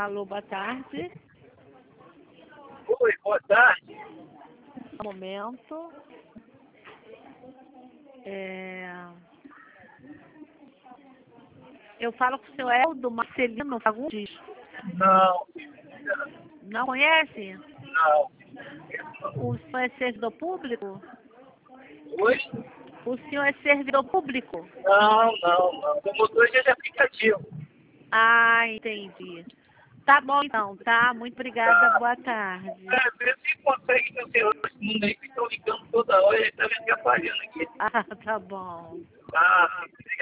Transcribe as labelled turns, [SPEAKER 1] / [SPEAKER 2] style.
[SPEAKER 1] Alô, boa tarde.
[SPEAKER 2] Oi, boa tarde.
[SPEAKER 1] Um momento. Eu falo com o seu Eldo Marcelino Fagundes.
[SPEAKER 2] Não,
[SPEAKER 1] Não conhece?
[SPEAKER 2] não.
[SPEAKER 1] O senhor é servidor público?
[SPEAKER 2] Oi?
[SPEAKER 1] O senhor é servidor público?
[SPEAKER 2] Não. Sou motorista de aplicativo.
[SPEAKER 1] Ah, entendi. Tá bom então, tá? Muito obrigada,
[SPEAKER 2] Tá.
[SPEAKER 1] boa tarde.
[SPEAKER 2] Vê se consegue cancelar esse mundo aí que estão ligando toda hora e tá me atrapalhando aqui.
[SPEAKER 1] Ah, tá bom.
[SPEAKER 2] Tá.